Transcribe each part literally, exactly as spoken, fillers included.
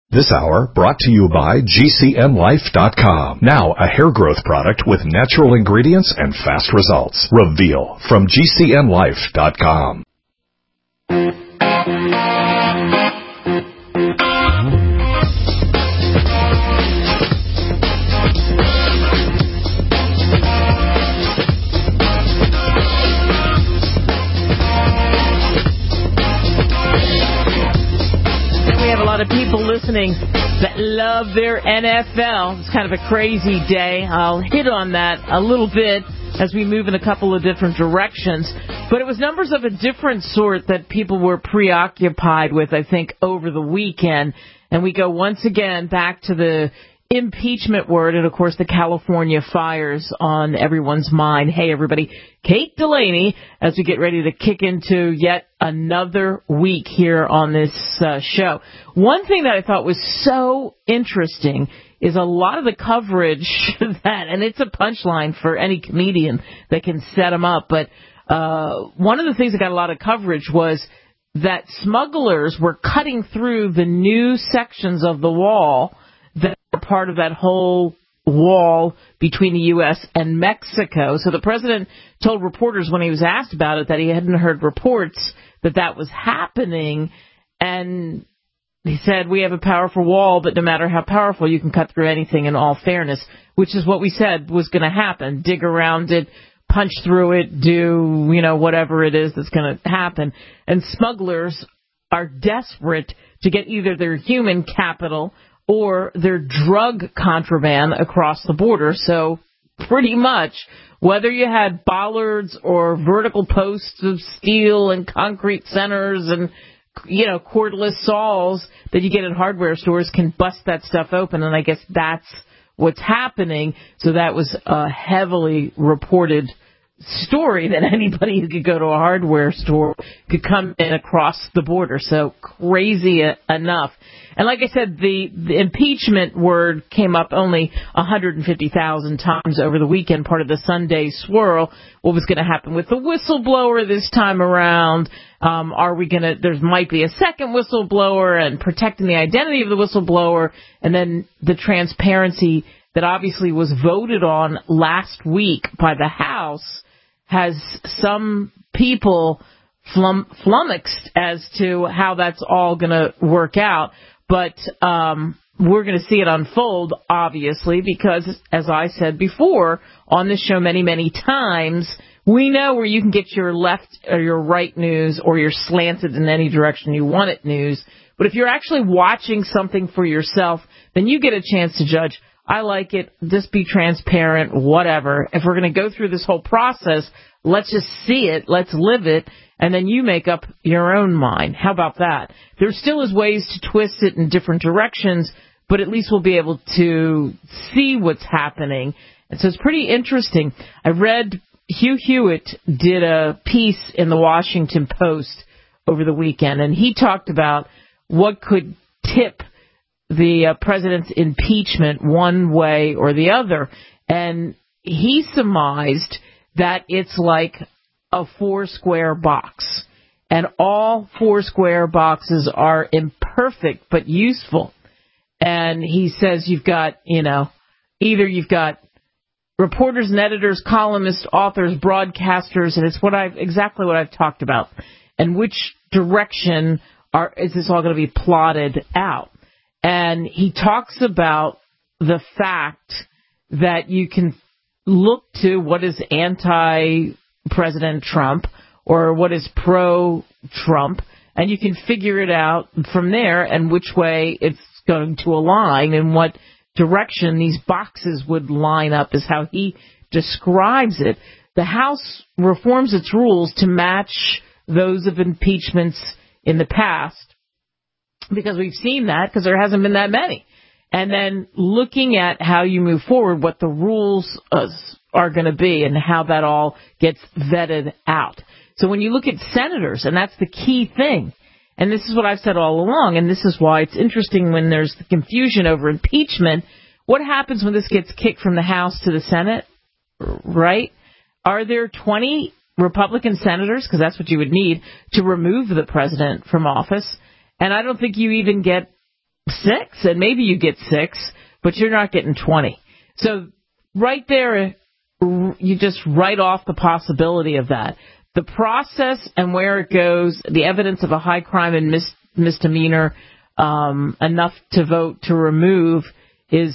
This hour brought to you by G C N Life dot com. Now a hair growth product with natural ingredients and fast results. Reveal from G C N Life dot com. Of people listening that love their N F L. It's kind of a crazy day. I'll hit on that a little bit as we move in a couple of different directions. But it was numbers of a different sort that people were preoccupied with, I think, over the weekend. And we go once again back to the impeachment word and, of course, the California fires on everyone's mind. Hey, everybody, Kate Delaney, as we get ready to kick into yet another week here on this uh, show. One thing that I thought was so interesting is a lot of the coverage that, and it's a punchline for any comedian that can set them up, but uh, one of the things that got a lot of coverage was that smugglers were cutting through the new sections of the wall that are part of that whole wall between the U S and Mexico. So the president told reporters when he was asked about it that he hadn't heard reports that that was happening. And he said, we have a powerful wall, but no matter how powerful, you can cut through anything in all fairness, which is what we said was going to happen. Dig around it, punch through it, do, you know, whatever it is that's going to happen. And smugglers are desperate to get either their human capital or their drug contraband across the border. So pretty much, whether you had bollards or vertical posts of steel and concrete centers and, you know, cordless saws that you get at hardware stores can bust that stuff open. And I guess that's what's happening. So that was a heavily reported story that anybody who could go to a hardware store could come in across the border. So crazy enough. And like I said, the, the impeachment word came up only one hundred fifty thousand times over the weekend, part of the Sunday swirl. What was going to happen with the whistleblower this time around? Um, are we going to, there might be a second whistleblower and protecting the identity of the whistleblower, and then the transparency that obviously was voted on last week by the House has some people flum- flummoxed as to how that's all going to work out. But um, we're going to see it unfold, obviously, because, as I said before on this show many, many times, we know where you can get your left or your right news or your slanted in any direction you want it news. But if you're actually watching something for yourself, then you get a chance to judge. I like it. Just be transparent, whatever. If we're going to go through this whole process, let's just see it. Let's live it. And then you make up your own mind. How about that? There still is ways to twist it in different directions, but at least we'll be able to see what's happening. And so it's pretty interesting. I read Hugh Hewitt did a piece in the Washington Post over the weekend, and he talked about what could tip the uh, president's impeachment one way or the other. And he surmised that it's like a four-square box. And all four-square boxes are imperfect but useful. And he says you've got, you know, either you've got reporters and editors, columnists, authors, broadcasters, and it's what I've exactly what I've talked about. And which direction are is this all going to be plotted out? And he talks about the fact that you can look to what is anti-President Trump or what is pro-Trump, and you can figure it out from there and which way it's going to align and what direction these boxes would line up is how he describes it. The House reforms its rules to match those of impeachments in the past, because we've seen that, because there hasn't been that many. And then looking at how you move forward, what the rules uh, are going to be and how that all gets vetted out. So when you look at senators, and that's the key thing, and this is what I've said all along, and this is why it's interesting when there's the confusion over impeachment, what happens when this gets kicked from the House to the Senate, right? Are there twenty Republican senators, because that's what you would need, to remove the president from office? And I don't think you even get six, and maybe you get six, but you're not getting twenty. So right there, you just write off the possibility of that. The process and where it goes, the evidence of a high crime and mis- misdemeanor, um, enough to vote to remove is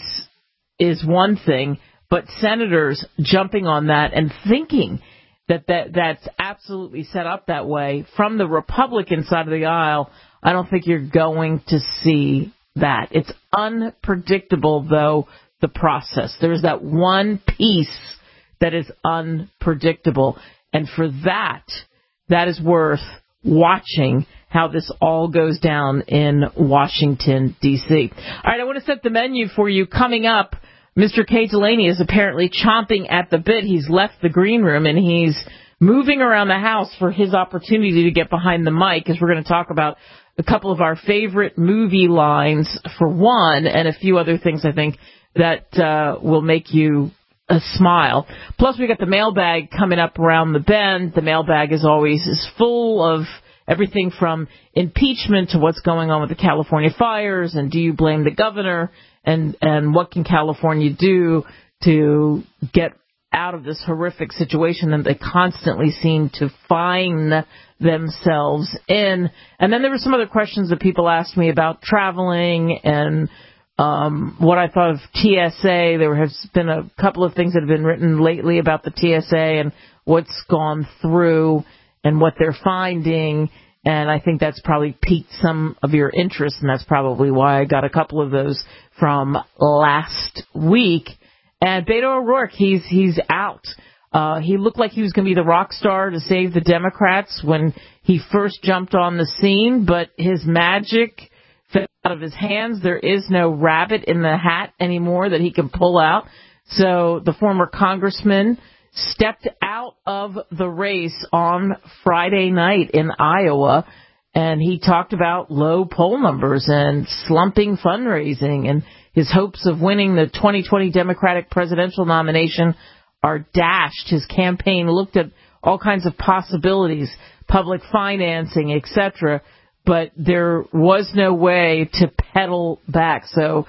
is one thing, but senators jumping on that and thinking that, that that's absolutely set up that way from the Republican side of the aisle, I don't think you're going to see that. It's unpredictable, though, the process. There's that one piece that is unpredictable. And for that, that is worth watching how this all goes down in Washington, D C. All right, I want to set the menu for you. Coming up, Mister Kay Delaney is apparently chomping at the bit. He's left the green room, and he's moving around the house for his opportunity to get behind the mic, as we're going to talk about a couple of our favorite movie lines, for one, and a few other things, I think, that uh, will make you a smile. Plus, we got the mailbag coming up around the bend. The mailbag, as always, is full of everything from impeachment to what's going on with the California fires, and do you blame the governor, and, and what can California do to get out of this horrific situation that they constantly seem to find themselves in. And then there were some other questions that people asked me about traveling and um, what I thought of T S A. There has been a couple of things that have been written lately about the T S A and what's gone through and what they're finding, and I think that's probably piqued some of your interest, and that's probably why I got a couple of those from last week. And Beto O'Rourke, he's he's out. Uh, he looked like he was going to be the rock star to save the Democrats when he first jumped on the scene, but his magic fell out of his hands. There is no rabbit in the hat anymore that he can pull out. So the former congressman stepped out of the race on Friday night in Iowa, and he talked about low poll numbers and slumping fundraising, and his hopes of winning the twenty twenty Democratic presidential nomination are dashed. His campaign looked at all kinds of possibilities, public financing, et cetera, but there was no way to pedal back. So,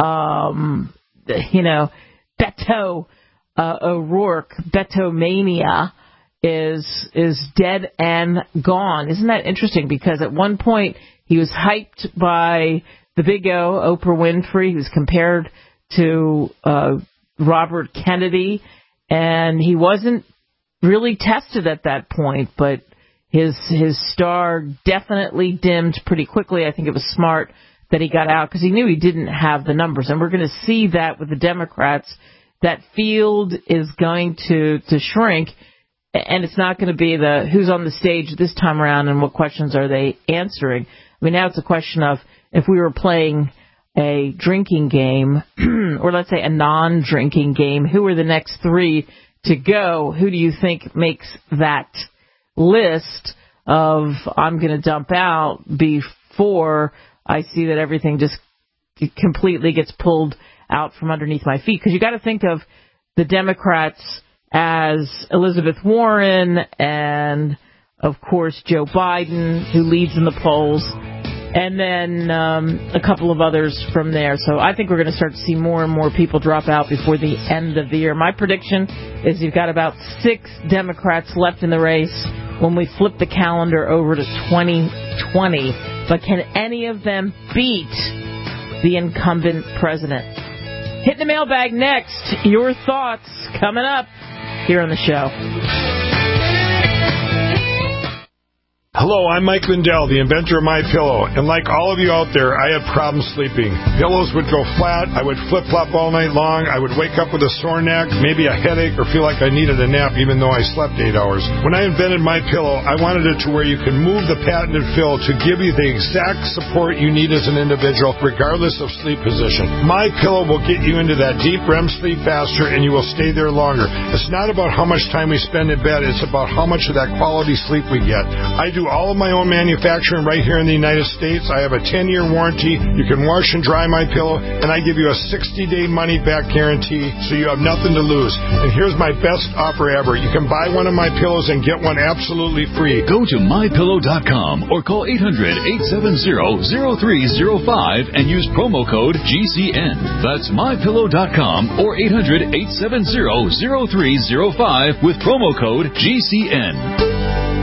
um, you know, Beto Uh, O'Rourke, Betomania, is is dead and gone. Isn't that interesting? Because at one point he was hyped by the big O, Oprah Winfrey. He was compared to uh, Robert Kennedy, and he wasn't really tested at that point. But his his star definitely dimmed pretty quickly. I think it was smart that he got out because he knew he didn't have the numbers, and we're going to see that with the Democrats. That field is going to, to shrink, and it's not going to be the who's on the stage this time around and what questions are they answering. I mean, now it's a question of if we were playing a drinking game, or let's say a non-drinking game, who are the next three to go? Who do you think makes that list of I'm going to dump out before I see that everything just completely gets pulled out from underneath my feet? Because you got to think of the Democrats as Elizabeth Warren and, of course, Joe Biden, who leads in the polls, and then um, a couple of others from there. So I think we're going to start to see more and more people drop out before the end of the year. My prediction is you've got about six Democrats left in the race when we flip the calendar over to twenty twenty. But can any of them beat the incumbent president? Hitting the mailbag next. Your thoughts coming up here on the show. Hello, I'm Mike Lindell, the inventor of MyPillow, and like all of you out there, I had problems sleeping. Pillows would go flat, I would flip-flop all night long, I would wake up with a sore neck, maybe a headache, or feel like I needed a nap even though I slept eight hours. When I invented MyPillow, I wanted it to where you can move the patented fill to give you the exact support you need as an individual, regardless of sleep position. MyPillow will get you into that deep R E M sleep faster, and you will stay there longer. It's not about how much time we spend in bed, it's about how much of that quality sleep we get. I do all of my own manufacturing right here in the United States. I have a ten-year warranty. You can wash and dry my pillow, and I give you a sixty-day money-back guarantee, so you have nothing to lose. And here's my best offer ever. You can buy one of my pillows and get one absolutely free. Go to my pillow dot com or call eight hundred, eight seven zero, zero three zero five and use promo code G C N. That's my pillow dot com or eight hundred, eight seven zero, zero three zero five with promo code G C N.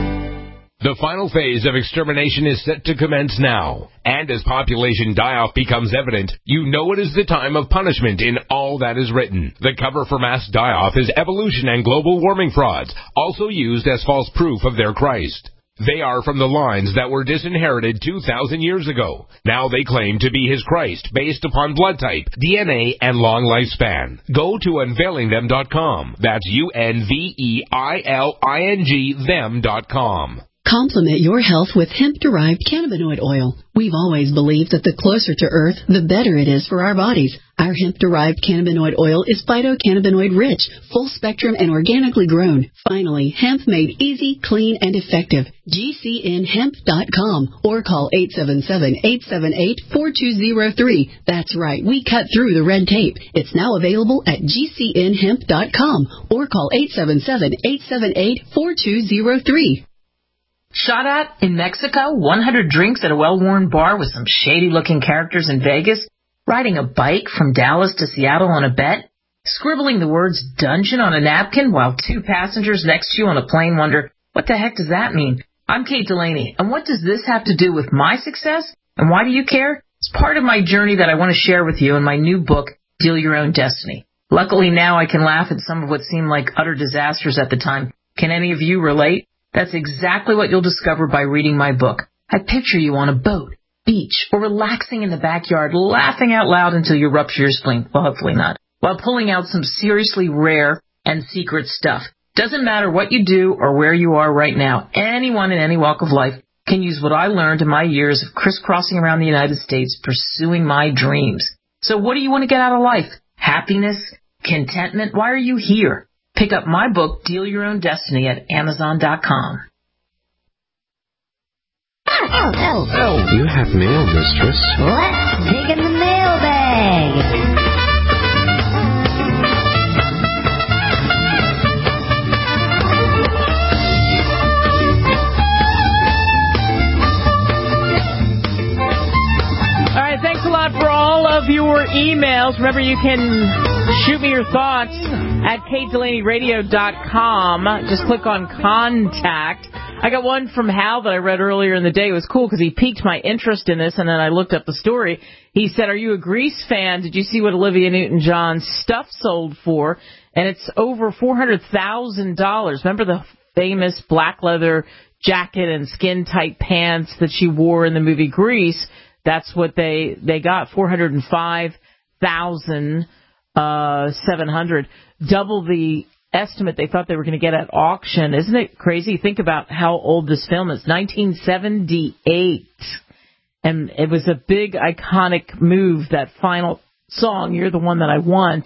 The final phase of extermination is set to commence now. And as population die-off becomes evident, you know it is the time of punishment in all that is written. The cover for mass die-off is evolution and global warming frauds, also used as false proof of their Christ. They are from the lines that were disinherited two thousand years ago. Now they claim to be his Christ based upon blood type, D N A, and long lifespan. Go to unveiling them dot com. That's U N V E I L I N G them dot com. Complement your health with hemp-derived cannabinoid oil. We've always believed that the closer to Earth, the better it is for our bodies. Our hemp-derived cannabinoid oil is phytocannabinoid-rich, full-spectrum, and organically grown. Finally, hemp made easy, clean, and effective. G C N hemp dot com or call eight seven seven, eight seven eight, four two zero three. That's right, we cut through the red tape. It's now available at G C N hemp dot com or call eight seven seven, eight seven eight, four two zero three. Shot at in Mexico, one hundred drinks at a well-worn bar with some shady-looking characters in Vegas, riding a bike from Dallas to Seattle on a bet, scribbling the words dungeon on a napkin while two passengers next to you on a plane wonder, what the heck does that mean? I'm Kate Delaney, and what does this have to do with my success? And why do you care? It's part of my journey that I want to share with you in my new book, Deal Your Own Destiny. Luckily now I can laugh at some of what seemed like utter disasters at the time. Can any of you relate? That's exactly what you'll discover by reading my book. I picture you on a boat, beach, or relaxing in the backyard, laughing out loud until you rupture your spleen. Well, hopefully not. While pulling out some seriously rare and secret stuff. Doesn't matter what you do or where you are right now. Anyone in any walk of life can use what I learned in my years of crisscrossing around the United States pursuing my dreams. So what do you want to get out of life? Happiness? Contentment? Why are you here? Pick up my book, Deal Your Own Destiny, at amazon dot com. Oh, oh, oh. Oh, you have mail, mistress. Let's dig in the mailbag. All right, thanks a lot for all of your emails. Remember, you can shoot me your thoughts at kate delaney radio dot com. Just click on Contact. I got one from Hal that I read earlier in the day. It was cool because he piqued my interest in this, and then I looked up the story. He said, are you a Grease fan? Did you see what Olivia Newton-John's stuff sold for? And it's over four hundred thousand dollars. Remember the famous black leather jacket and skin-tight pants that she wore in the movie Grease? That's what they, they got, four hundred five thousand seven hundred dollars. Double the estimate they thought they were going to get at auction. Isn't it crazy? Think about how old this film is. nineteen seventy-eight. And it was a big, iconic move, that final song, You're the One That I Want.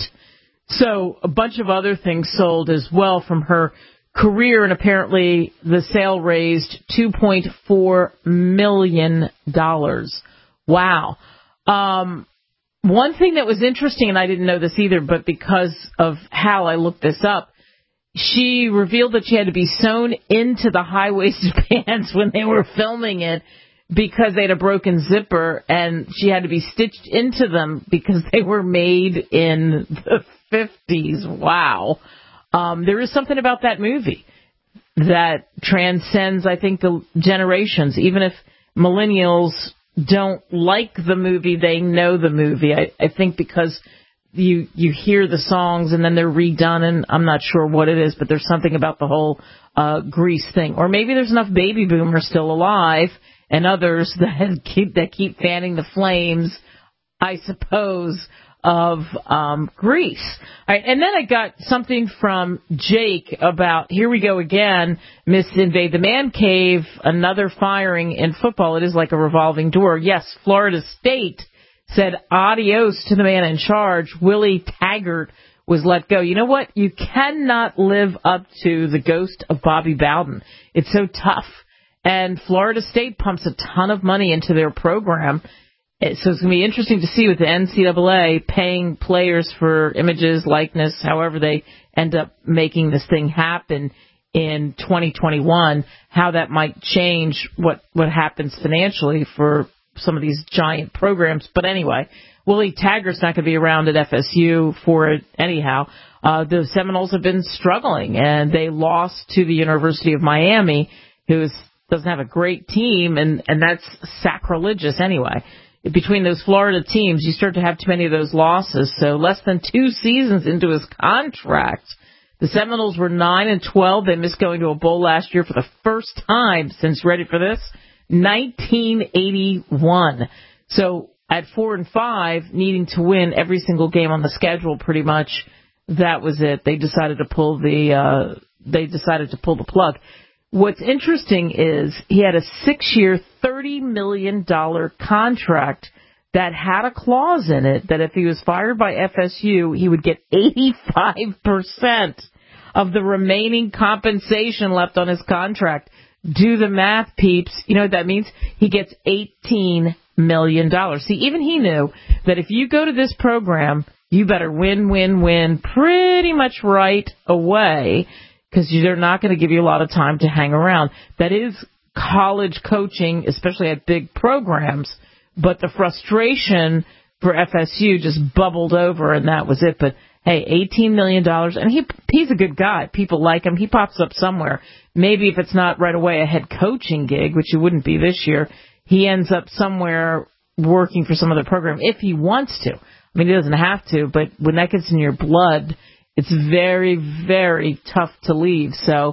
So a bunch of other things sold as well from her career, and apparently the sale raised two point four million dollars. Wow. Um, one thing that was interesting, and I didn't know this either, but because of Hal, I looked this up. She revealed that she had to be sewn into the high-waisted pants when they were filming it because they had a broken zipper, and she had to be stitched into them because they were made in the fifties. Wow. Um, there is something about that movie that transcends, I think, the generations. Even if millennials don't like the movie, they know the movie. I, I think because you you hear the songs and then they're redone, and I'm not sure what it is, but there's something about the whole uh, Grease thing. Or maybe there's enough baby boomers still alive and others that keep that keep fanning the flames, I suppose, of um, Grease. All right, and then I got something from Jake about, here we go again, Miss Invade the Man Cave, another firing in football. It is like a revolving door. Yes, Florida State said adios to the man in charge. Willie Taggart was let go. You know what? You cannot live up to the ghost of Bobby Bowden. It's so tough. And Florida State pumps a ton of money into their program. So it's going to be interesting to see with the N C double A paying players for images, likeness, however they end up making this thing happen in twenty twenty-one, how that might change what, what happens financially for some of these giant programs. But anyway, Willie Taggart's not going to be around at F S U for it anyhow. Uh, the Seminoles have been struggling, and they lost to the University of Miami, who is, doesn't have a great team, and, and that's sacrilegious anyway. Between those Florida teams, you start to have too many of those losses. So less than two seasons into his contract, the Seminoles were nine and twelve. They missed going to a bowl last year for the first time since, ready for this, nineteen eighty-one. So at four and five, needing to win every single game on the schedule, pretty much, that was it. They decided to pull the uh, they decided to pull the plug. What's interesting is he had a six-year, thirty million dollars contract that had a clause in it that if he was fired by F S U, he would get eighty-five percent of the remaining compensation left on his contract. Do the math, peeps. You know what that means? He gets eighteen million dollars. See, even he knew that if you go to this program, you better win, win, win pretty much right away, because they're not going to give you a lot of time to hang around. That is college coaching, especially at big programs, but the frustration for F S U just bubbled over, and that was it. But, hey, eighteen million dollars, and he he's a good guy. People like him. He pops up somewhere. Maybe if it's not right away a head coaching gig, which it wouldn't be this year, he ends up somewhere working for some other program if he wants to. I mean, he doesn't have to, but when that gets in your blood, it's very, very tough to leave. So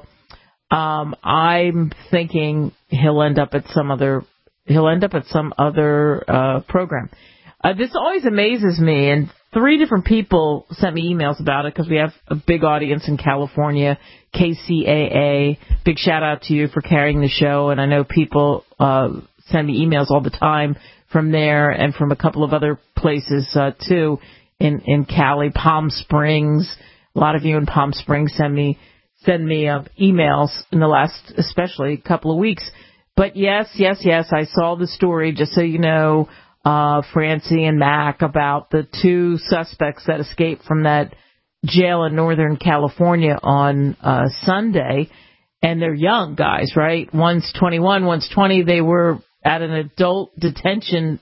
um, I'm thinking he'll end up at some other he'll end up at some other uh, program. Uh, this always amazes me, and three different people sent me emails about it because we have a big audience in California, K C A A. Big shout out to you for carrying the show, and I know people uh, send me emails all the time from there and from a couple of other places uh, too in in Cali, Palm Springs. A lot of you in Palm Springs send me send me uh, emails in the last, especially, couple of weeks. But yes, yes, yes, I saw the story, just so you know, uh, Francie and Mac, about the two suspects that escaped from that jail in Northern California on uh, Sunday. And they're young guys, right? One's twenty-one, one's twenty. They were at an adult detention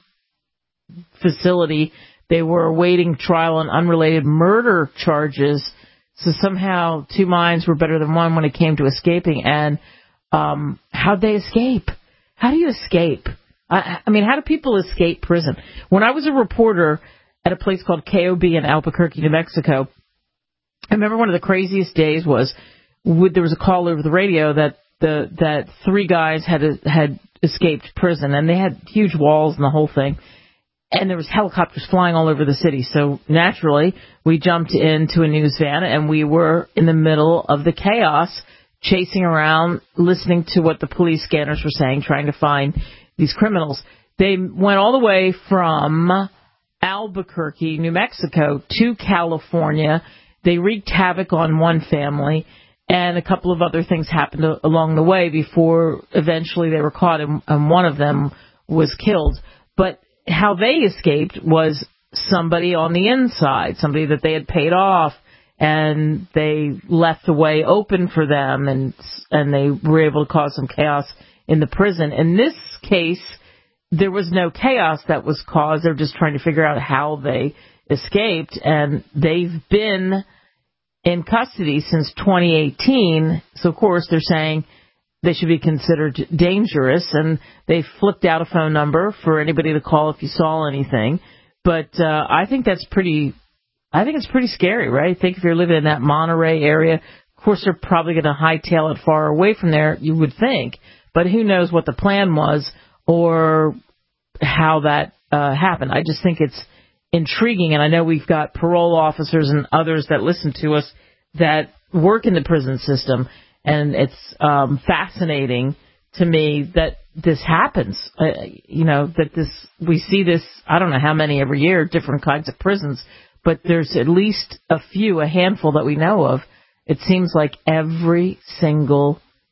facility. They were awaiting trial on unrelated murder charges. So somehow two minds were better than one when it came to escaping. And um, how'd they escape? How do you escape? I, I mean, how do people escape prison? When I was a reporter at a place called K O B in Albuquerque, New Mexico, I remember one of the craziest days was with, there was a call over the radio that the that three guys had had escaped prison, and they had huge walls and the whole thing. And there was helicopters flying all over the city. So naturally, we jumped into a news van, and we were in the middle of the chaos, chasing around, listening to what the police scanners were saying, trying to find these criminals. They went all the way from Albuquerque, New Mexico, to California. They wreaked havoc on one family, and a couple of other things happened along the way before eventually they were caught, and, and one of them was killed. But how they escaped was somebody on the inside, somebody that they had paid off, and they left the way open for them, and and they were able to cause some chaos in the prison. In this case, there was no chaos that was caused. They're just trying to figure out how they escaped, and they've been in custody since twenty eighteen. So, of course, they're saying they should be considered dangerous, and they flipped out a phone number for anybody to call if you saw anything. But uh, I think that's pretty, I think it's pretty scary, right? I think if you're living in that Monterey area, of course they're probably going to hightail it far away from there, you would think. But who knows what the plan was or how that uh, happened. I just think it's intriguing, and I know we've got parole officers and others that listen to us that work in the prison system. And it's um, fascinating to me that this happens, uh, you know, that this we see this, I don't know how many every year, different kinds of prisons, but there's at least a few, a handful that we know of. It seems like every single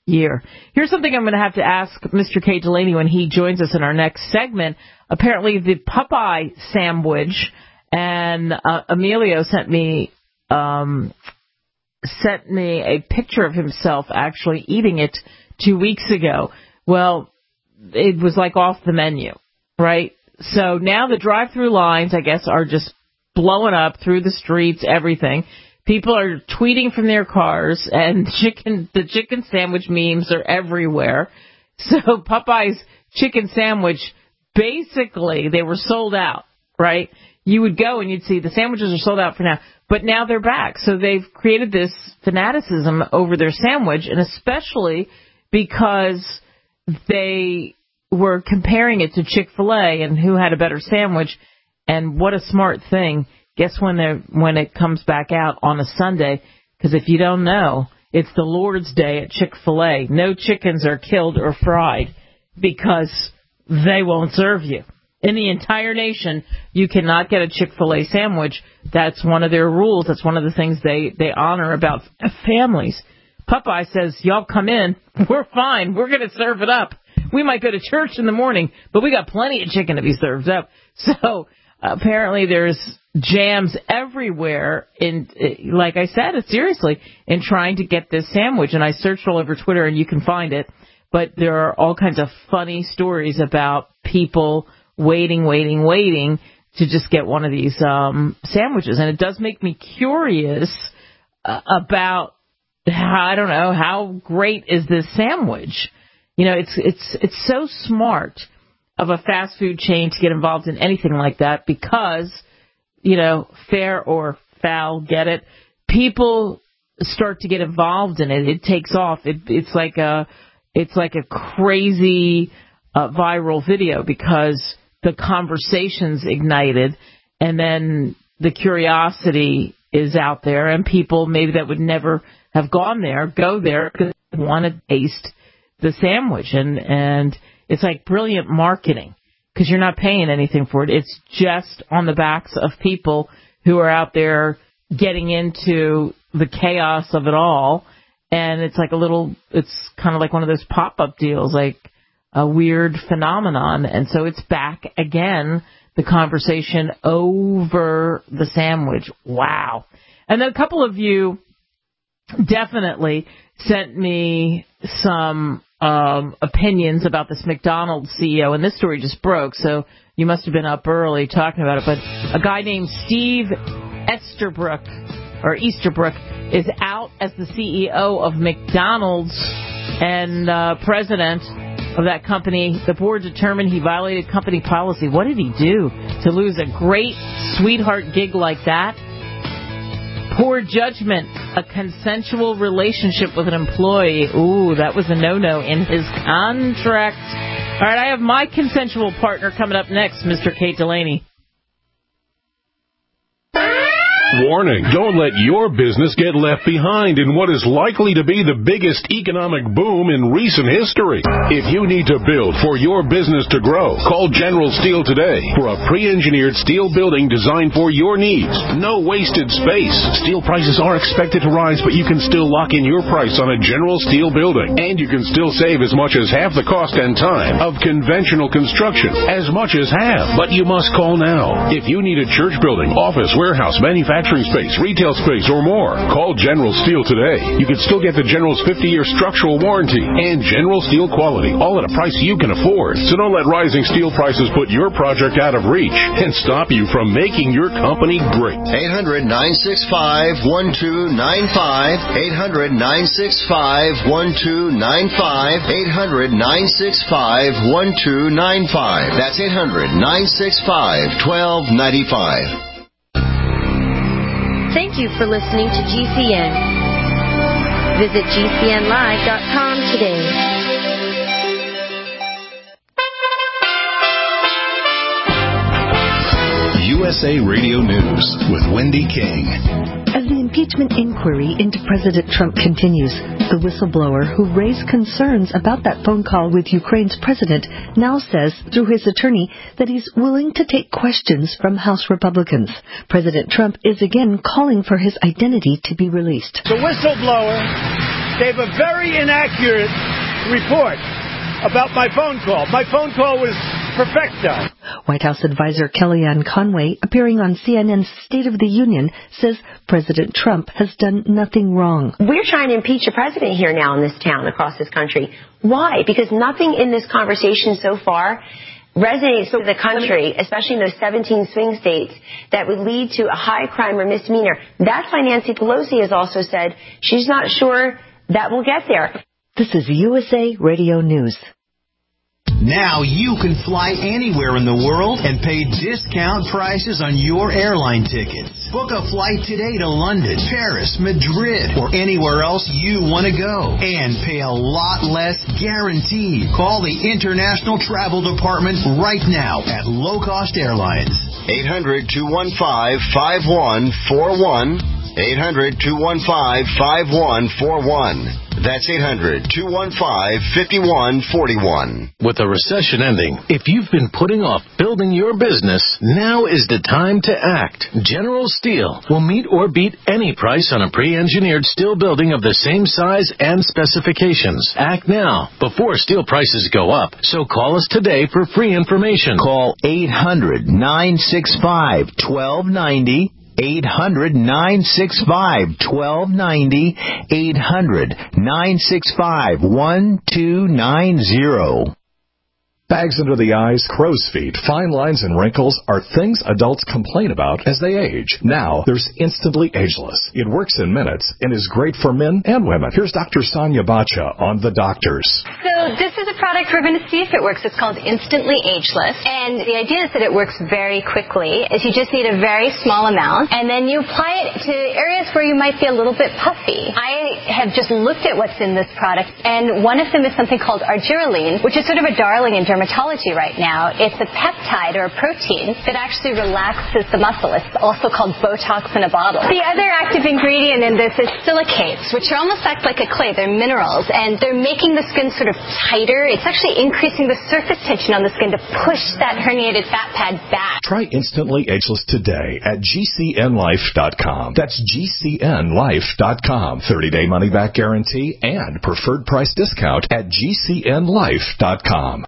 year. Here's something I'm going to have to ask Mister Kate Delaney when he joins us in our next segment. Apparently, the Popeye sandwich, and uh, Emilio sent me um, sent me a picture of himself actually eating it two weeks ago. Well, it was like off the menu, right? So now the drive-through lines, I guess, are just blowing up through the streets, everything. People are tweeting from their cars, and chicken the chicken sandwich memes are everywhere. So Popeye's chicken sandwich, basically, they were sold out, right? You would go and you'd see the sandwiches are sold out for now, but now they're back. So they've created this fanaticism over their sandwich, and especially because they were comparing it to Chick-fil-A and who had a better sandwich. And what a smart thing. Guess when they when it comes back out on a Sunday? Because if you don't know, it's the Lord's Day at Chick-fil-A. No chickens are killed or fried because they won't serve you. In the entire nation, you cannot get a Chick-fil-A sandwich. That's one of their rules. That's one of the things they, they honor about families. Popeye says, y'all come in. We're fine. We're going to serve it up. We might go to church in the morning, but we got plenty of chicken to be served up. So apparently there's jams everywhere in, like I said, seriously, in trying to get this sandwich. And I searched all over Twitter, and you can find it. But there are all kinds of funny stories about people waiting, waiting, waiting to just get one of these um, sandwiches. And it does make me curious uh, about, how, I don't know, how great is this sandwich? You know, it's it's it's so smart of a fast food chain to get involved in anything like that because, you know, fair or foul, get it? People start to get involved in it. It takes off. It, it's like a it's like a crazy uh, viral video because the conversation's ignited, and then the curiosity is out there, and people maybe that would never have gone there go there because they want to taste the sandwich, and and it's like brilliant marketing because you're not paying anything for it. It's just on the backs of people who are out there getting into the chaos of it all, and it's like a little, it's kind of like one of those pop-up deals, like a weird phenomenon, and so it's back again, the conversation over the sandwich. Wow. And then a couple of you definitely sent me some um, opinions about this McDonald's C E O, and this story just broke, so you must have been up early talking about it. But a guy named Steve Easterbrook, or Easterbrook, is out as the C E O of McDonald's and uh, president of that company. The board determined he violated company policy. What did he do to lose a great sweetheart gig like that? Poor judgment, a consensual relationship with an employee. Ooh, that was a no-no in his contract. All right, I have my consensual partner coming up next, Mister Kate Delaney. Warning, don't let your business get left behind in what is likely to be the biggest economic boom in recent history. If you need to build for your business to grow, call General Steel today for a pre-engineered steel building designed for your needs. No wasted space. Steel prices are expected to rise, but you can still lock in your price on a General Steel building. And you can still save as much as half the cost and time of conventional construction. As much as half. But you must call now. If you need a church building, office, warehouse, manufacturing, space, retail space, or more, call General Steel today. You can still get the General's fifty-year structural warranty and General Steel quality, all at a price you can afford. So don't let rising steel prices put your project out of reach and stop you from making your company great. eight hundred, nine six five, one two nine five. eight hundred, nine six five, one two nine five. eight hundred, nine six five, one two nine five. That's eight hundred, nine six five, one two nine five. Thank you for listening to G C N. Visit G C N live dot com today. U S A Radio News with Wendy King. As the impeachment inquiry into President Trump continues, the whistleblower who raised concerns about that phone call with Ukraine's president now says through his attorney that he's willing to take questions from House Republicans. President Trump is again calling for his identity to be released. The whistleblower gave a very inaccurate report about my phone call. My phone call was perfecto. White House advisor Kellyanne Conway, appearing on C N N's State of the Union, says President Trump has done nothing wrong. We're trying to impeach a president here now in this town, across this country. Why? Because nothing in this conversation so far resonates with the country, especially in those seventeen swing states, that would lead to a high crime or misdemeanor. That's why Nancy Pelosi has also said she's not sure that will get there. This is U S A Radio News. Now you can fly anywhere in the world and pay discount prices on your airline tickets. Book a flight today to London, Paris, Madrid, or anywhere else you want to go. And pay a lot less guaranteed. Call the International Travel Department right now at Low Cost Airlines. eight hundred, two one five, five one four one. eight hundred, two one five, five one four one. That's eight hundred, two one five, five one four one. With the recession ending, if you've been putting off building your business, now is the time to act. General Steel will meet or beat any price on a pre-engineered steel building of the same size and specifications. Act now, before steel prices go up. So call us today for free information. Call eight hundred, nine six five, one two nine zero. eight hundred, nine six five, one two nine zero. eight hundred, nine six five, one two nine zero. Bags under the eyes, crow's feet, fine lines, and wrinkles are things adults complain about as they age. Now, there's Instantly Ageless. It works in minutes and is great for men and women. Here's Doctor Sonia Bacha on The Doctors. So this is a product we're going to see if it works. It's called Instantly Ageless. And the idea is that it works very quickly. Is you just need a very small amount, and then you apply it to areas where you might be a little bit puffy. I have just looked at what's in this product, and one of them is something called argireline, which is sort of a darling in dermatology right now. It's a peptide or a protein that actually relaxes the muscle. It's also called Botox in a bottle. The other active ingredient in this is silicates, which are almost act like a clay. They're minerals, and they're making the skin sort of tighter. It's actually increasing the surface tension on the skin to push that herniated fat pad back. Try Instantly Ageless today at G C N life dot com. That's G C N life dot com. thirty-day money-back guarantee and preferred price discount at G C N life dot com.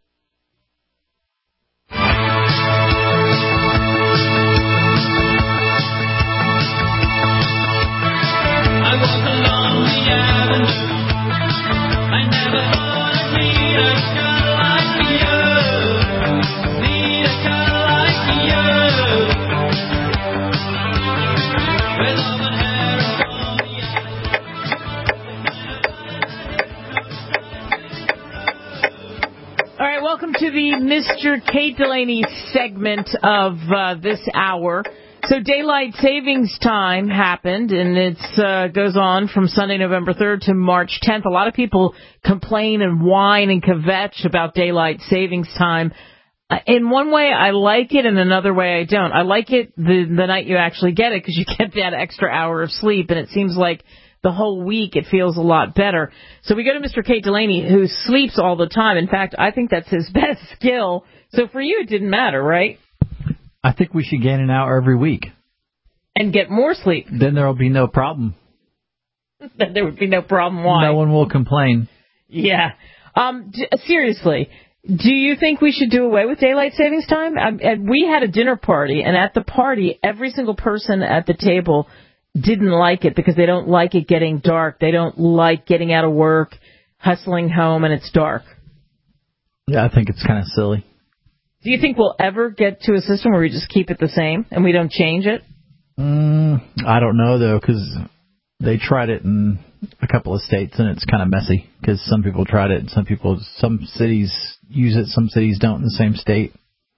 Welcome to the Mister Kate Delaney segment of uh, this hour. So daylight savings time happened, and it uh, goes on from Sunday, November third to March tenth. A lot of people complain and whine and kvetch about daylight savings time. Uh, in one way, I like it, and another way, I don't. I like it the, the night you actually get it because you get that extra hour of sleep, and it seems like the whole week it feels a lot better. So we go to Mister Kate Delaney, who sleeps all the time. In fact, I think that's his best skill. So for you, it didn't matter, right? I think we should gain an hour every week. And get more sleep. Then there will be no problem. Then there would be no problem. Why? No one will complain. Yeah. Um, d- seriously, do you think we should do away with daylight savings time? Um, and we had a dinner party, and at the party, every single person at the table didn't like it because they don't like it getting dark. They don't like getting out of work, hustling home, and it's dark. Yeah, I think it's kind of silly. Do you think we'll ever get to a system where we just keep it the same and we don't change it? Mm, I don't know, though, because they tried it in a couple of states, and it's kind of messy because some people tried it, and some people, some cities use it, some cities don't in the same state.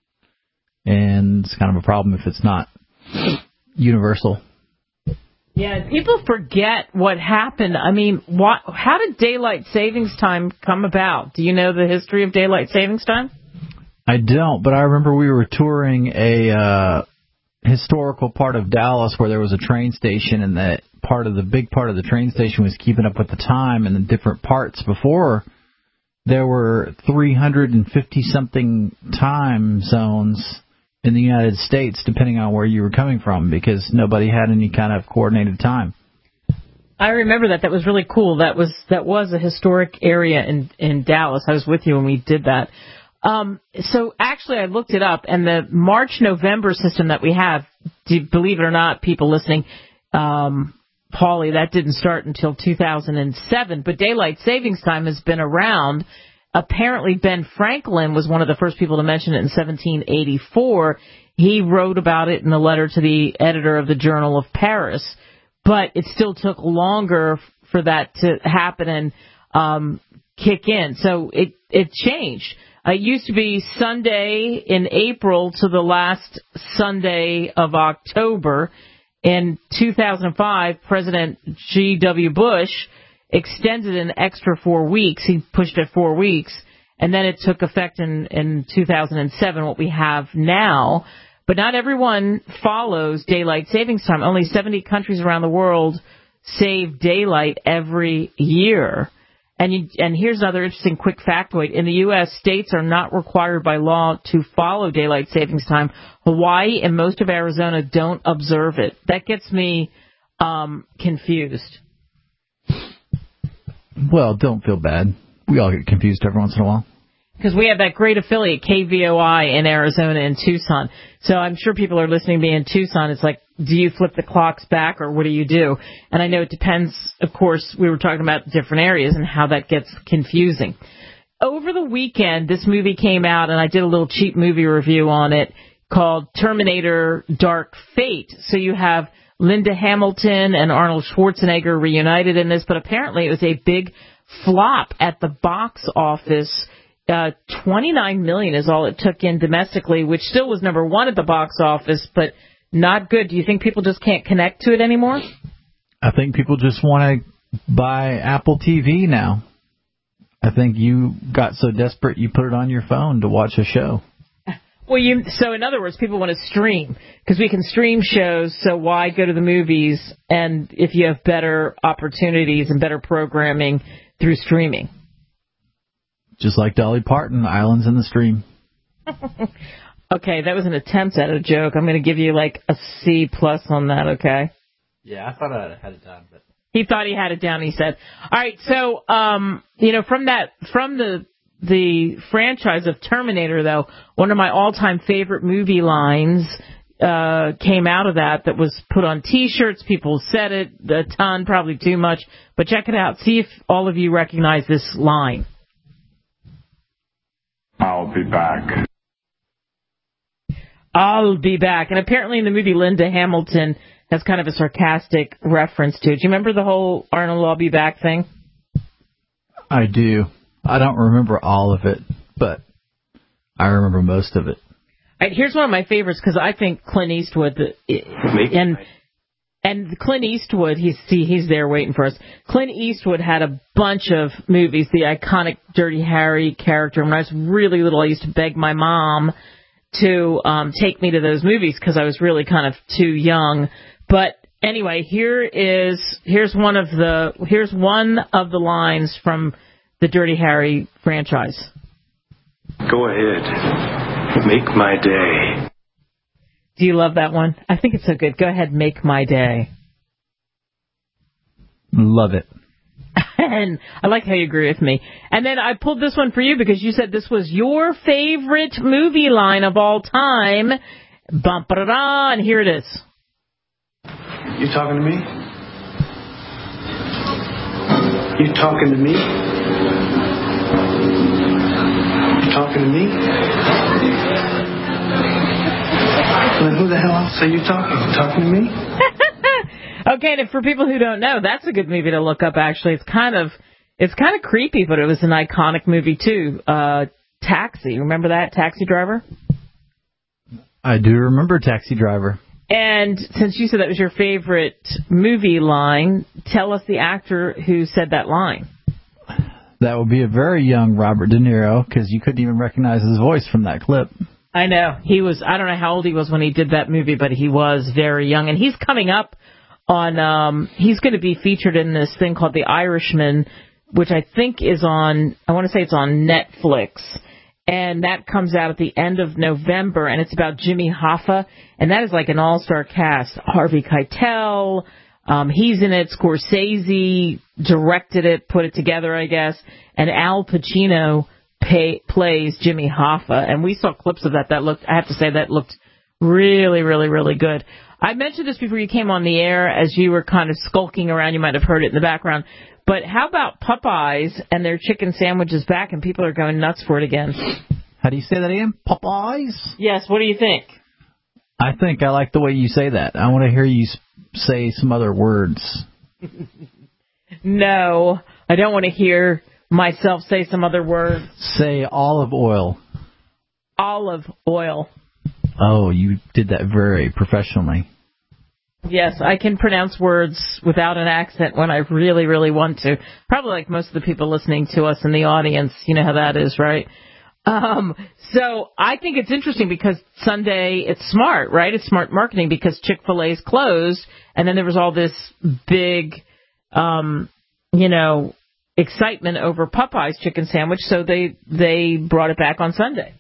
And it's kind of a problem if it's not universal. Yeah, people forget what happened. I mean, what, how did daylight savings time come about? Do you know the history of daylight savings time? I don't, but I remember we were touring a uh, historical part of Dallas where there was a train station, and that part of the big part of the train station was keeping up with the time, and the different parts before there were three hundred fifty something time zones in the United States, depending on where you were coming from, because nobody had any kind of coordinated time. I remember that. That was really cool. That was that was a historic area in, in Dallas. I was with you when we did that. Um, so actually, I looked it up, and the March-November system that we have, do, believe it or not, people listening, um, Paulie, that didn't start until two thousand seven. But daylight savings time has been around. Apparently, Ben Franklin was one of the first people to mention it in seventeen eighty-four. He wrote about it in a letter to the editor of the Journal of Paris. But it still took longer for that to happen and um, kick in. So it, it changed. It used to be Sunday in April to the last Sunday of October. In two thousand five, President G W. Bush extended an extra four weeks. He pushed it four weeks. And then it took effect in, in two thousand seven, what we have now. But not everyone follows daylight savings time. Only seventy countries around the world save daylight every year. And you, and here's another interesting quick factoid. In the U S, states are not required by law to follow daylight savings time. Hawaii and most of Arizona don't observe it. That gets me um, confused. Well, don't feel bad. We all get confused every once in a while. Because we have that great affiliate, K V O I, in Arizona and Tucson. So I'm sure people are listening to me in Tucson. It's like, do you flip the clocks back or what do you do? And I know it depends, of course, we were talking about different areas and how that gets confusing. Over the weekend, this movie came out, and I did a little cheap movie review on it called Terminator Dark Fate. So you have Linda Hamilton and Arnold Schwarzenegger reunited in this, but apparently it was a big flop at the box office. Uh, twenty-nine million dollars is all it took in domestically, which still was number one at the box office, but not good. Do you think people just can't connect to it anymore? I think people just want to buy Apple T V now. I think you got so desperate you put it on your phone to watch a show. Well, you so in other words, people want to stream because we can stream shows. So why go to the movies? And if you have better opportunities and better programming through streaming. Just like Dolly Parton, Islands in the Stream. Okay, that was an attempt at a joke. I'm going to give you like a C plus on that, okay? Yeah, I thought I had it down. But he thought he had it down, he said. All right, so, um, you know, from that, from the the franchise of Terminator, though, one of my all-time favorite movie lines uh, came out of that that was put on T-shirts. People said it a ton, probably too much. But check it out. See if all of you recognize this line. I'll be back. I'll be back. And apparently in the movie, Linda Hamilton has kind of a sarcastic reference to it. Do you remember the whole Arnold, I'll be back thing? I do. I don't remember all of it, but I remember most of it. All right, here's one of my favorites because I think Clint Eastwood, and and Clint Eastwood, he's see, he's there waiting for us. Clint Eastwood had a bunch of movies, the iconic Dirty Harry character. When I was really little, I used to beg my mom to um, take me to those movies because I was really kind of too young. But anyway, here is here's one of the here's one of the lines from the Dirty Harry franchise. Go ahead, make my day. Do you love that one? I think it's so good. Go ahead, make my day. Love it. And I like how you agree with me. And then I pulled this one for you because you said this was your favorite movie line of all time. Bum, ba-da-da, and here it is. You talking to me? You talking to me? You talking to me? Well, who the hell else are you talking? You talking to me? Okay, and for people who don't know, that's a good movie to look up, actually. It's kind of it's kind of creepy, but it was an iconic movie, too. Uh, Taxi. Remember that? Taxi Driver? I do remember Taxi Driver. And since you said that was your favorite movie line, tell us the actor who said that line. That would be a very young Robert De Niro, because you couldn't even recognize his voice from that clip. I know. He was, I don't know how old he was when he did that movie, but he was very young. And he's coming up on, um, he's going to be featured in this thing called The Irishman, which I think is on, I want to say it's on Netflix. And that comes out at the end of November, and it's about Jimmy Hoffa. And that is like an all-star cast. Harvey Keitel, Um, he's in it. Scorsese directed it, put it together, I guess. And Al Pacino pay, plays Jimmy Hoffa. And we saw clips of that. That looked, I have to say, that looked really, really, really good. I mentioned this before you came on the air as you were kind of skulking around. You might have heard it in the background. But how about Popeyes and their chicken sandwiches back, and people are going nuts for it again? How do you say that again? Popeyes? Yes, what do you think? I think I like the way you say that. I want to hear you say some other words. No, I don't want to hear myself say some other words. Say olive oil. Olive oil. Oh, you did that very professionally. Yes, I can pronounce words without an accent when I really, really want to. Probably like most of the people listening to us in the audience. You know how that is, right? Um, so I think it's interesting because Sunday, it's smart, right? It's smart marketing because Chick-fil-A's closed, and then there was all this big, um, you know, excitement over Popeye's chicken sandwich, so they they brought it back on Sunday.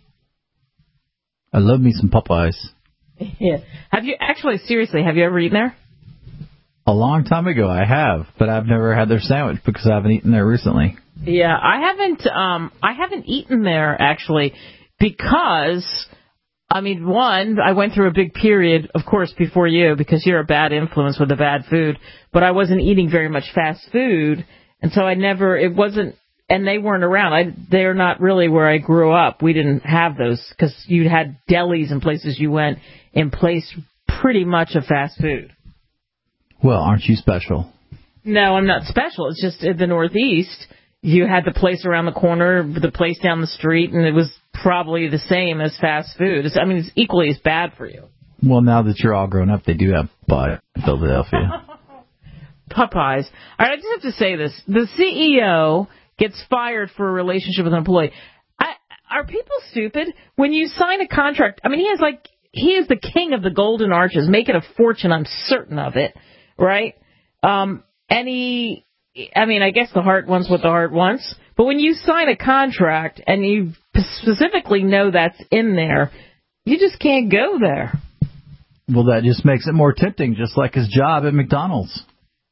I love me some Popeyes. Yeah. Have you actually, seriously, have you ever eaten there? A long time ago, I have, but I've never had their sandwich because I haven't eaten there recently. Yeah, I haven't. Um, I haven't eaten there actually because, I mean, one, I went through a big period, of course, before you because you're a bad influence with the bad food. But I wasn't eating very much fast food, and so I never. It wasn't. And they weren't around. I, they're not really where I grew up. We didn't have those because you had delis and places you went in place pretty much of fast food. Well, aren't you special? No, I'm not special. It's just in the Northeast, you had the place around the corner, the place down the street, and it was probably the same as fast food. It's, I mean, it's equally as bad for you. Well, now that you're all grown up, they do have Popeye in Philadelphia. Popeyes. All right, I just have to say this. The C E O gets fired for a relationship with an employee. I, are people stupid? When you sign a contract, I mean, he is like, he is the king of the golden arches, making a fortune, I'm certain of it, right? Um, and he, I mean, I guess the heart wants what the heart wants, but when you sign a contract and you specifically know that's in there, you just can't go there. Well, that just makes it more tempting, just like his job at McDonald's.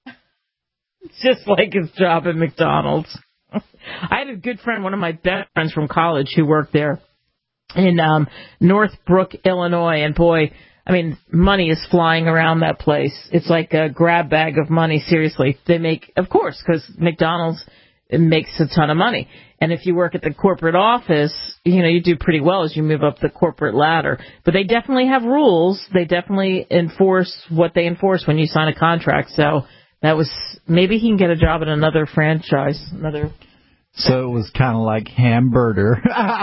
Just like his job at McDonald's. I had a good friend, one of my best friends from college, who worked there in um, Northbrook, Illinois. And boy, I mean, money is flying around that place. It's like a grab bag of money. Seriously, they make, of course, because McDonald's makes a ton of money. And if you work at the corporate office, you know, you do pretty well as you move up the corporate ladder. But they definitely have rules. They definitely enforce what they enforce when you sign a contract. So that was, maybe he can get a job at another franchise, another. So it was kind of like Hamburger.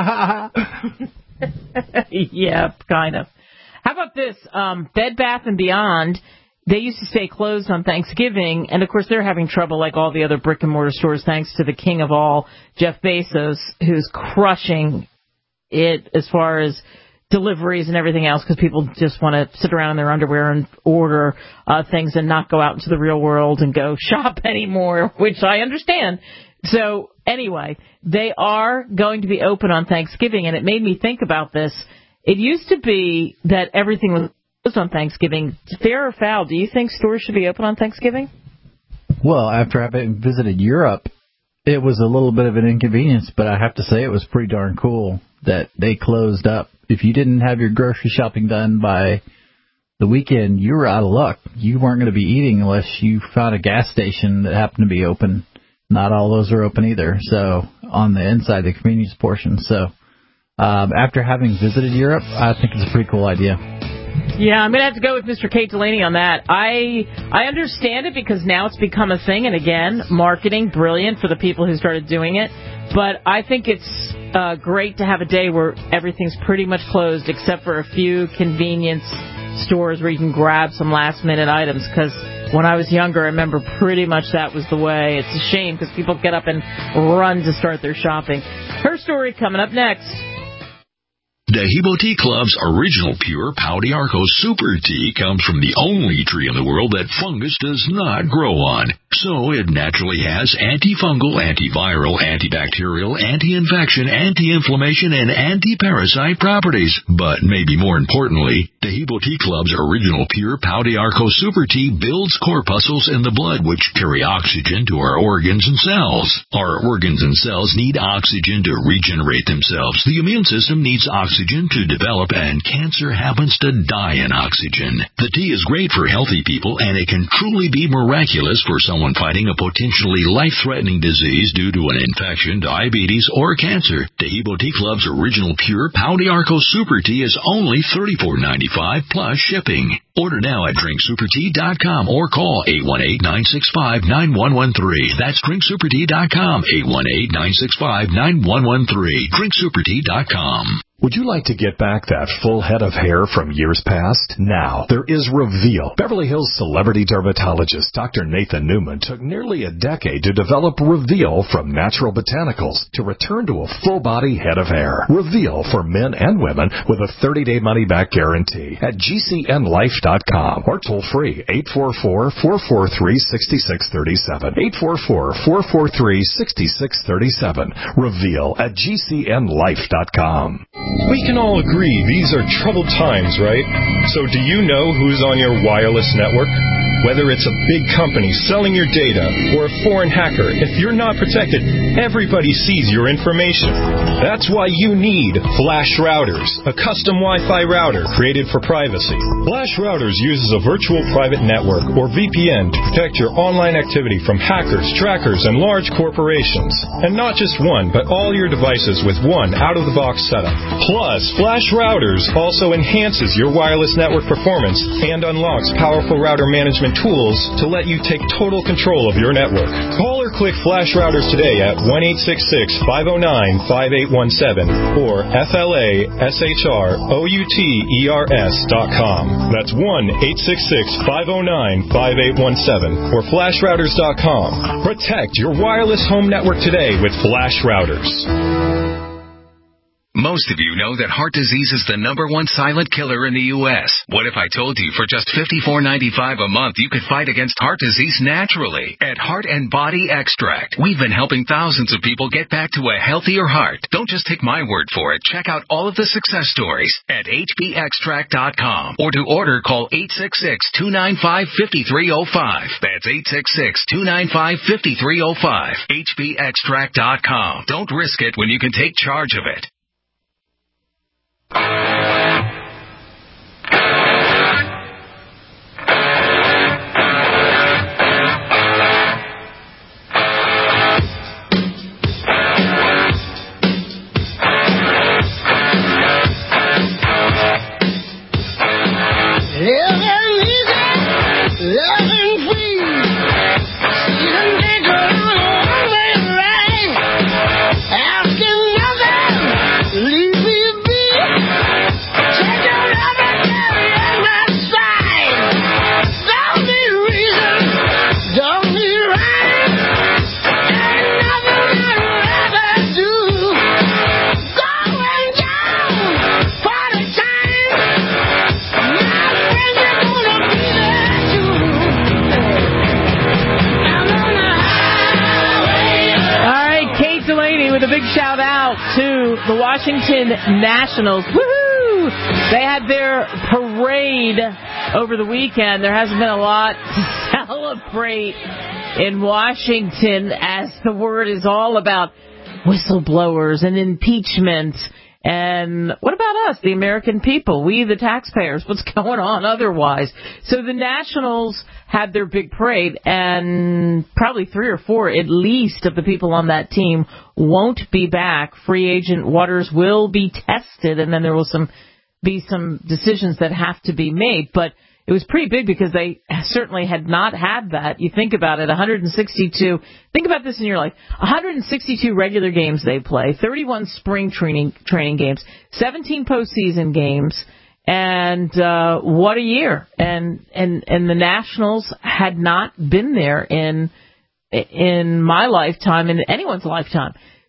Yeah, kind of. How about this? Um, Bed Bath and Beyond, they used to stay closed on Thanksgiving, and of course they're having trouble like all the other brick and mortar stores thanks to the king of all, Jeff Bezos, who's crushing it as far as deliveries and everything else because people just want to sit around in their underwear and order uh, things and not go out into the real world and go shop anymore, which I understand. So anyway, they are going to be open on Thanksgiving, and it made me think about this. It used to be that everything was closed on Thanksgiving. Fair or foul, do you think stores should be open on Thanksgiving? Well, after having visited Europe, it was a little bit of an inconvenience, but I have to say it was pretty darn cool that they closed up. If you didn't have your grocery shopping done by the weekend, you were out of luck. You weren't going to be eating unless you found a gas station that happened to be open. Not all those are open either, so on the inside, the convenience portion. So um, after having visited Europe, I think it's a pretty cool idea. Yeah, I'm going to have to go with Mister Kate Delaney on that. I I understand it because now it's become a thing, and again, marketing, brilliant for the people who started doing it. But I think it's uh, great to have a day where everything's pretty much closed except for a few convenience stores where you can grab some last-minute items, because when I was younger, I remember pretty much that was the way. It's a shame because people get up and run to start their shopping. Her story coming up next. Dehibo Tea Club's original pure Pau d'Arco Super Tea comes from the only tree in the world that fungus does not grow on. So it naturally has antifungal, antiviral, antibacterial, anti-infection, anti-inflammation, and anti-parasite properties. But maybe more importantly, Dehibo Tea Club's original pure Pau d'Arco Super Tea builds corpuscles in the blood which carry oxygen to our organs and cells. Our organs and cells need oxygen to regenerate themselves. The immune system needs oxygen to develop, and cancer happens to die in oxygen. The tea is great for healthy people, and it can truly be miraculous for someone fighting a potentially life-threatening disease due to an infection, diabetes, or cancer. Dehibo Tea Club's original pure Pau d'Arco Super Tea is only thirty-four ninety-five plus shipping. Order now at drink super tea dot com or call eight one eight, nine six five, nine one one three. That's drink super tea dot com, eight one eight, nine six five, nine one one three. drink super tea dot com. Would you like to get back that full head of hair from years past? Now, there is Reveal. Beverly Hills celebrity dermatologist Doctor Nathan Newman took nearly a decade to develop Reveal from natural botanicals to return to a full-body head of hair. Reveal for men and women with a thirty-day money-back guarantee at G C N life dot com or toll-free eight four four, four four three, six six three seven. eight four four, four four three, six six three seven. Reveal at G C N life dot com. We can all agree these are troubled times, right? So do you know who's on your wireless network? Whether it's a big company selling your data or a foreign hacker, if you're not protected, everybody sees your information. That's why you need Flash Routers, a custom Wi-Fi router created for privacy. Flash Routers uses a virtual private network, or V P N, to protect your online activity from hackers, trackers, and large corporations. And not just one, but all your devices with one out-of-the-box setup. Plus, Flash Routers also enhances your wireless network performance and unlocks powerful router management tools to let you take total control of your network. Call or click Flash Routers today at one eight six six, five oh nine, five eight one seven or F L A S H R O U T E R S dot com. That's one eight six six, five oh nine, five eight one seven or flash routers dot com. Protect your wireless home network today with Flash Routers. Most of you know that heart disease is the number one silent killer in the U S What if I told you for just fifty-four ninety-five a month you could fight against heart disease naturally? At Heart and Body Extract, we've been helping thousands of people get back to a healthier heart. Don't just take my word for it. Check out all of the success stories at H B extract dot com or to order call eight six six, two nine five, five three zero five. That's eight six six, two nine five, five three zero five. H B extract dot com. Don't risk it when you can take charge of it. Shout out to the Washington Nationals. Woohoo! They had their parade over the weekend. There hasn't been a lot to celebrate in Washington, as the word is all about whistleblowers and impeachment. And what about us, the American people? We, the taxpayers, what's going on otherwise? So the Nationals had their big parade, and probably three or four at least of the people on that team won't be back. Free agent waters will be tested, and then there will some be some decisions that have to be made. But it was pretty big because they certainly had not had that. You think about it, one hundred sixty-two. Think about this in your life. one hundred sixty-two regular games they play, thirty-one spring training training games, seventeen postseason games, and uh, what a year! And and and the Nationals had not been there in in my lifetime, in anyone's lifetime. So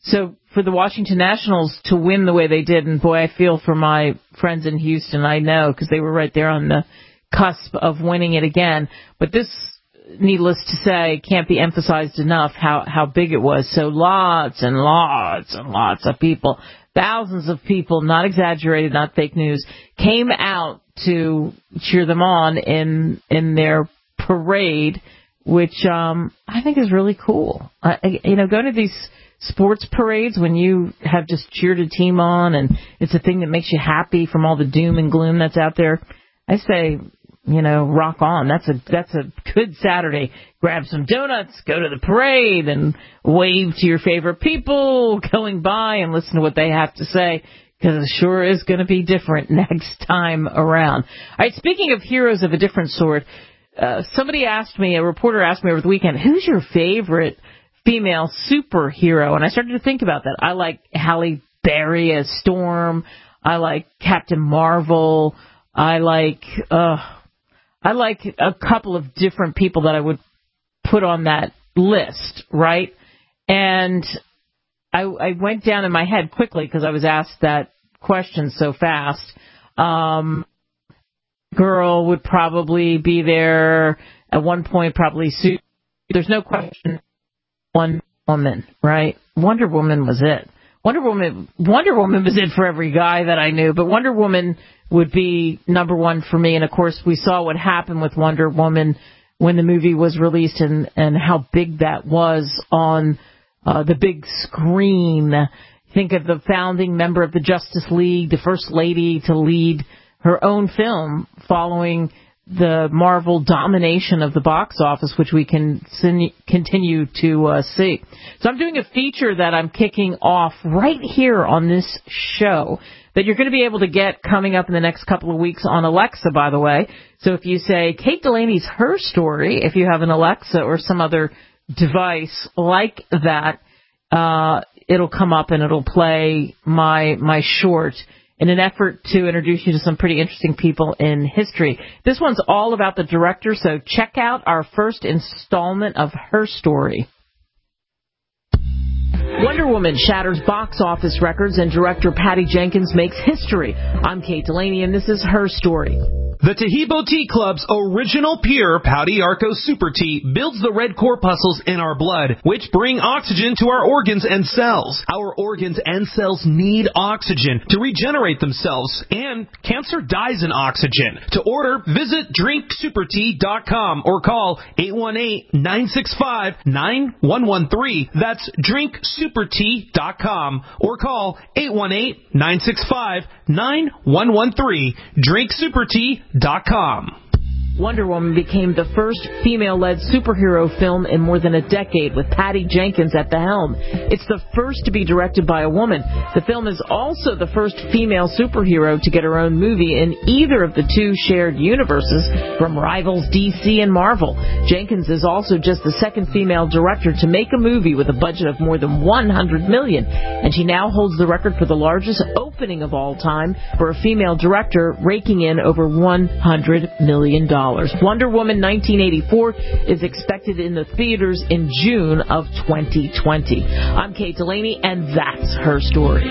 for the Washington Nationals to win the way they did, and boy, I feel for my friends in Houston. I know, because they were right there on the cusp of winning it again. But this, needless to say, can't be emphasized enough how, how big it was. So lots and lots and lots of people, thousands of people, not exaggerated, not fake news, came out to cheer them on in in their parade, which um, I think is really cool. Uh, you know, going to these sports parades when you have just cheered a team on and it's a thing that makes you happy from all the doom and gloom that's out there, I say, you know, rock on. That's a that's a good Saturday. Grab some donuts, go to the parade, and wave to your favorite people going by and listen to what they have to say, because it sure is going to be different next time around. All right, speaking of heroes of a different sort, uh, somebody asked me, a reporter asked me over the weekend, who's your favorite female superhero? And I started to think about that. I like Halle Berry as Storm. I like Captain Marvel. I like... Uh, I like a couple of different people that I would put on that list, right? And I, I went down in my head quickly because I was asked that question so fast. Um, girl would probably be there at one point, probably Sue. There's no question. One woman, right? Wonder Woman was it. Wonder Woman, Wonder Woman was it for every guy that I knew, but Wonder Woman would be number one for me. And of course, we saw what happened with Wonder Woman when the movie was released, and, and how big that was on uh, the big screen. Think of the founding member of the Justice League, the first lady to lead her own film following the Marvel domination of the box office, which we can sin- continue to uh, see. So I'm doing a feature that I'm kicking off right here on this show that you're going to be able to get coming up in the next couple of weeks on Alexa, by the way. So if you say Kate Delaney's Her Story, if you have an Alexa or some other device like that, uh, it'll come up and it'll play my my short in an effort to introduce you to some pretty interesting people in history. This one's all about the director, so check out our first installment of Her Story. Wonder Woman shatters box office records and director Patty Jenkins makes history. I'm Kate Delaney, and this is Her Story. The Taheebo Tea Club's original pure Pouty Arco Super Tea builds the red corpuscles in our blood, which bring oxygen to our organs and cells. Our organs and cells need oxygen to regenerate themselves, and cancer dies in oxygen. To order, visit drink super tea dot com or call eight one eight, nine six five, nine one one three. That's drink super tea dot com or call eight one eight, nine six five, nine one one three. drink super tea dot com. Wonder Woman became the first female-led superhero film in more than a decade, with Patty Jenkins at the helm. It's the first to be directed by a woman. The film is also the first female superhero to get her own movie in either of the two shared universes from rivals D C and Marvel. Jenkins is also just the second female director to make a movie with a budget of more than one hundred million dollars, and she now holds the record for the largest opening of all time for a female director, raking in over one hundred million dollars. Wonder Woman nineteen eighty-four is expected in the theaters in June of twenty twenty. I'm Kate Delaney, and that's Her Story.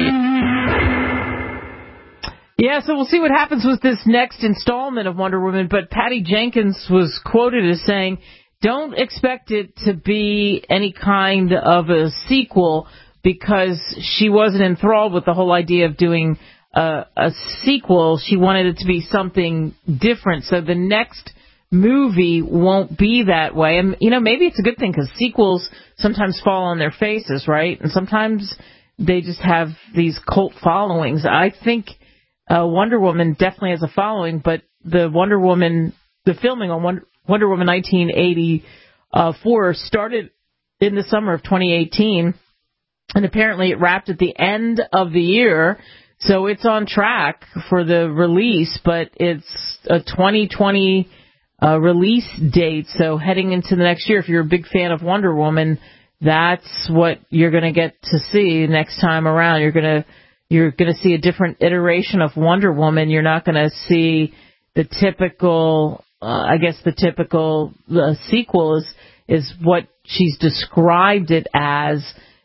Yeah, so we'll see what happens with this next installment of Wonder Woman, but Patty Jenkins was quoted as saying, don't expect it to be any kind of a sequel, because she wasn't enthralled with the whole idea of doing Uh, a sequel. She wanted it to be something different. So the next movie won't be that way. And, you know, maybe it's a good thing, because sequels sometimes fall on their faces, right? And sometimes they just have these cult followings. I think uh, Wonder Woman definitely has a following, but the Wonder Woman, the filming on Wonder, Wonder Woman nineteen eighty-four started in the summer of twenty eighteen, and apparently it wrapped at the end of the year. So it's on track for the release, but it's a twenty twenty uh, release date. So heading into the next year, if you're a big fan of Wonder Woman, that's what you're going to get to see next time around. You're going to you're going to see a different iteration of Wonder Woman. You're not going to see the typical, uh, I guess the typical uh, sequel is is what she's described it as.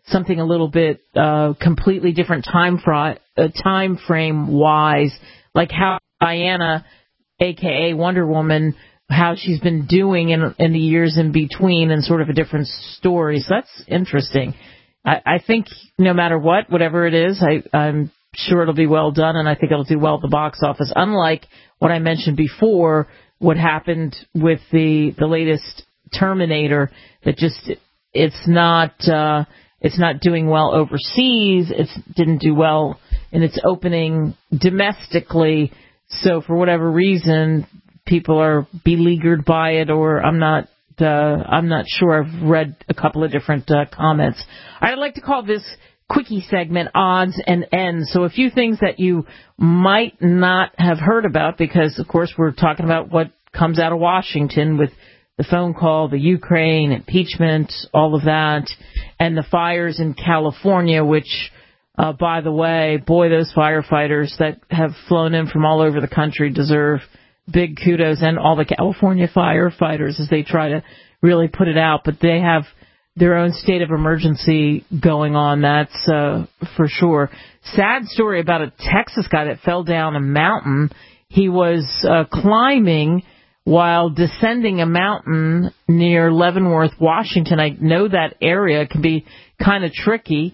something a little bit uh, completely different time, fr- uh, time frame wise, like how Diana, a k a. Wonder Woman, how she's been doing in, in the years in between, and sort of a different story. So that's interesting. I, I think no matter what, whatever it is, I, I'm sure it'll be well done, and I think it'll do well at the box office. Unlike what I mentioned before, what happened with the the latest Terminator, that just it's not uh, it's not doing well overseas. It didn't do well in its opening domestically. So for whatever reason, people are beleaguered by it, or I'm not. Uh, I'm not sure. I've read a couple of different uh, comments. I'd like to call this quickie segment Odds and Ends. So a few things that you might not have heard about, because, of course, we're talking about what comes out of Washington with the phone call, the Ukraine, impeachment, all of that, and the fires in California, which, uh, by the way, boy, those firefighters that have flown in from all over the country deserve big kudos, and all the California firefighters as they try to really put it out. But they have their own state of emergency going on, that's uh, for sure. Sad story about a Texas guy that fell down a mountain. He was uh, climbing while descending a mountain near Leavenworth, Washington. I know that area can be kind of tricky,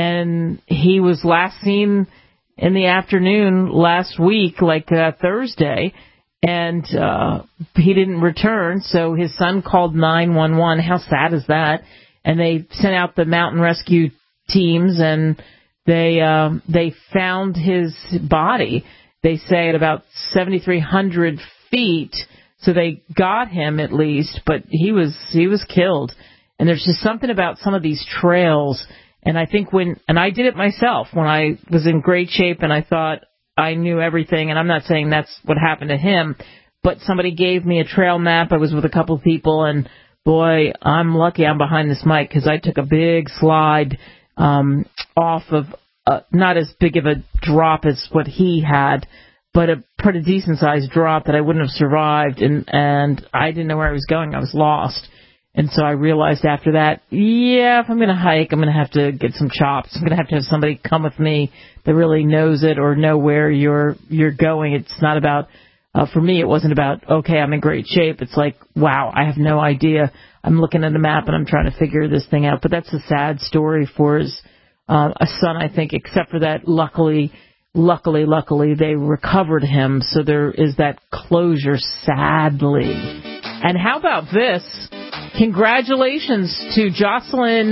and he was last seen in the afternoon last week, like uh, Thursday, and uh, he didn't return, so his son called nine one one. How sad is that? And they sent out the mountain rescue teams, and they uh, they found his body, they say, at about seventy-three hundred feet, so they got him at least, but he was he was killed. And there's just something about some of these trails, and I think when, and I did it myself, when I was in great shape and I thought I knew everything, and I'm not saying that's what happened to him, but somebody gave me a trail map. I was with a couple of people, and boy, I'm lucky I'm behind this mic, because I took a big slide um, off of, uh, not as big of a drop as what he had, but a pretty decent-sized drop that I wouldn't have survived, and, and I didn't know where I was going. I was lost. And so I realized after that, yeah, if I'm going to hike, I'm going to have to get some chops. I'm going to have to have somebody come with me that really knows it or know where you're you're going. It's not about, uh, for me, it wasn't about, okay, I'm in great shape. It's like, wow, I have no idea. I'm looking at the map and I'm trying to figure this thing out. But that's a sad story for his uh, a son, I think, except for that, luckily, luckily, luckily, they recovered him. So there is that closure, sadly. And how about this? Congratulations to Jocelyn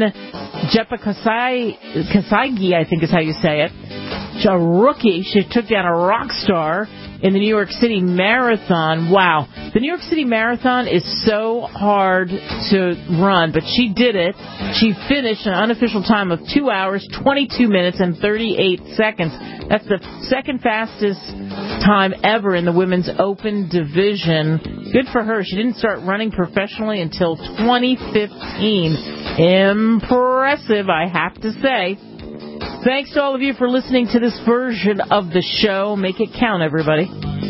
Jepakasai, I think is how you say it. She's a rookie. She took down a rock star in the New York City Marathon. Wow. The New York City Marathon is so hard to run, but she did it. She finished an unofficial time of two hours, twenty-two minutes, and thirty-eight seconds. That's the second fastest time ever in the women's open division. Good for her. She didn't start running professionally until twenty fifteen. Impressive, I have to say. Thanks to all of you for listening to this version of the show. Make it count, everybody.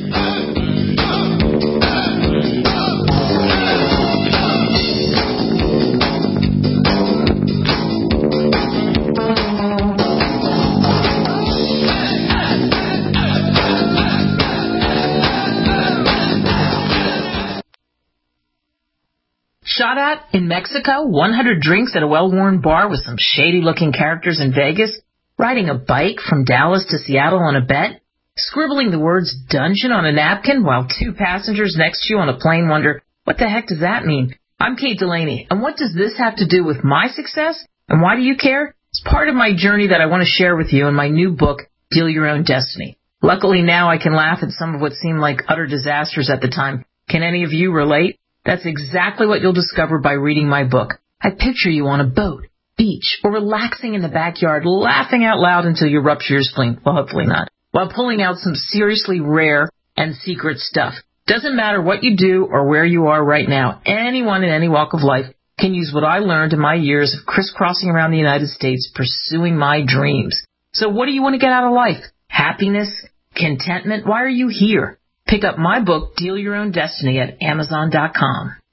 Shot at in Mexico, one hundred drinks at a well-worn bar with some shady-looking characters in Vegas, riding a bike from Dallas to Seattle on a bet, scribbling the words dungeon on a napkin while two passengers next to you on a plane wonder, what the heck does that mean? I'm Kate Delaney, and what does this have to do with my success? And why do you care? It's part of my journey that I want to share with you in my new book, Deal Your Own Destiny. Luckily now I can laugh at some of what seemed like utter disasters at the time. Can any of you relate? That's exactly what you'll discover by reading my book. I picture you on a boat, beach, or relaxing in the backyard, laughing out loud until you rupture your spleen. Well, hopefully not. While pulling out some seriously rare and secret stuff. Doesn't matter what you do or where you are right now. Anyone in any walk of life can use what I learned in my years of crisscrossing around the United States pursuing my dreams. So what do you want to get out of life? Happiness? Contentment? Why are you here? Pick up my book, Deal Your Own Destiny, at Amazon dot com.